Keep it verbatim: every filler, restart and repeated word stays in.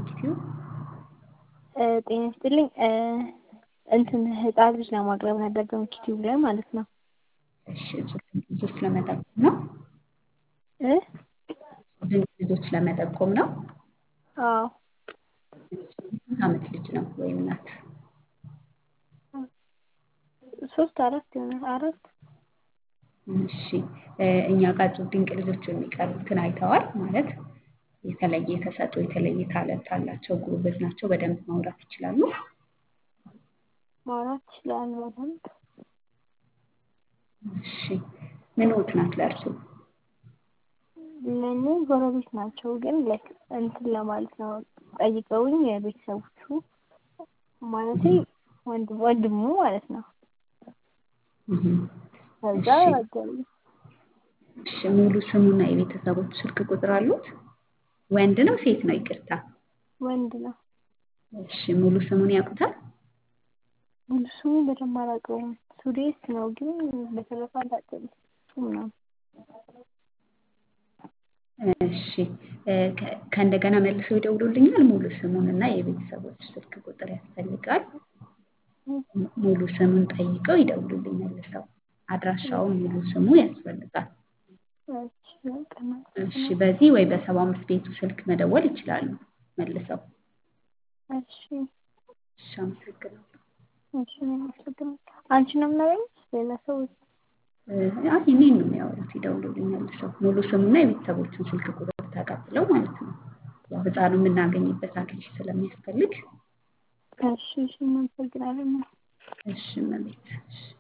ዶንኪቲዩብ? ጤና ይስጥልኝ። እንትን ህፃን ልጅ ለማቅረብ ነበር ዶንኪቲዩብ ላይ ማለት ነው። እሺ ልጆች ለመጠቆም ነው? እ ልጆች ለመጠቆም ነው? አዎ። ስንት ዓመት ልጅ ነው ወይም ናት? ሶስት አራት ይሆናል። አራት እሺ እኛ ጋር እጹብ ድንቅ ልጆች የሚቀርቡትን አይተዋል? ማለት የተለየ ተሰጥኦ የተለየ ታለንት አላቸው፣ ጎበዝ ናቸው፣ በደንብ ማውራት ይችላሉ? ማውራት ይችላል በደንብ። እሺ ምንዎት ናት ለእርሱ? ለእኔ ጎረቤት ናቸው፣ ግን ላይክ እንትን ለማለት ነው ጠይቀውኝ የቤተሰቦቹ ማለቴ ወንድም ወንድሙ ማለት ነው። ከዛ አገሉ። እሺ ሙሉ ስሙና የቤተሰቦቹ ስልክ ቁጥር አሉት? ወንድ ነው ሴት ነው? ይቅርታ ወንድ ነው። እሺ ሙሉ ስሙን ያውቁታል? ሙሉ ስሙ በደንብ አላውቀውም። ሱዴስ ነው ግን በተረፈ አላውቅም ነው። እሺ ከእንደገና መልሰው ይደውሉልኛል። ሙሉ ስሙን እና የቤተሰቦች ስልክ ቁጥር ያስፈልጋል። ሙሉ ስሙን ጠይቀው ይደውሉልኝ መልሰው። አድራሻውን ሙሉ ስሙ ያስፈልጋል። እሺ በዚህ ወይ በሰባ አምስት ቤቱ ስልክ መደወል ይችላሉ መልሰው። እሺ እሺ አመሰግናለሁ። እሺ አመሰግናለሁ። አንቺ ነው የምናገኘው ሌላ ሰው? አይ እኔን ነው የሚያወሩት። ይደውሉልኝ መልሰው። ሙሉ ስሙና የቤተሰቦቹን ስልክ ቁጥር ተቀብለው ማለት ነው። ያው ህፃኑ የምናገኝበት አድሬስ ስለሚያስፈልግ። እሺ እሺ አመሰግናለሁ። እሺ እመቤት እሺ